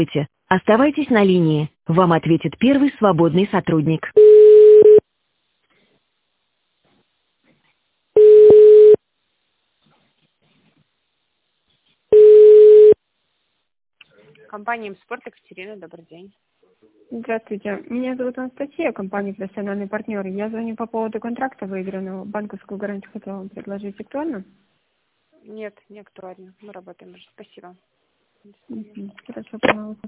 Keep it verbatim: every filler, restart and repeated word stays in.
Оставайтесь на линии. Вам ответит первый свободный сотрудник. Компания «Имспорт», Екатерина, добрый день. Здравствуйте. Меня зовут Анастасия, компания «Профессиональный партнер». Я звоню по поводу контракта выигранного. Банковскую гарантию хотела вам предложить. Актуально? Нет, не актуально. Мы работаем уже. Спасибо. Мгм. Хорошо, пожалуйста.